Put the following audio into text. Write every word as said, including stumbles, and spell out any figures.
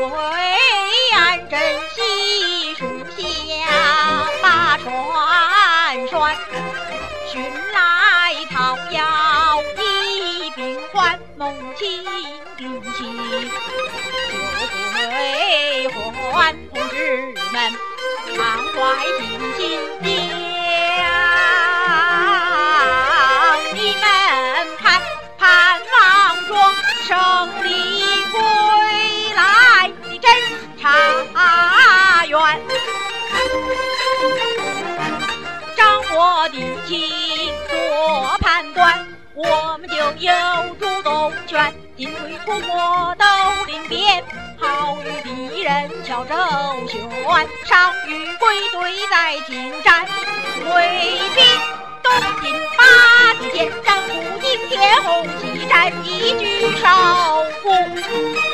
安珍惜树下把船拴，寻来桃夭一并还，梦情定期就归还同志们常怀信心将你们盼盼望着胜利归来的侦查员，掌握敌情做判断，我们就有主动权，进退出没都灵便，好与敌人敲周旋，上与归队在近战，挥兵东进八旗前，战鼓迎天红旗战，一举收复。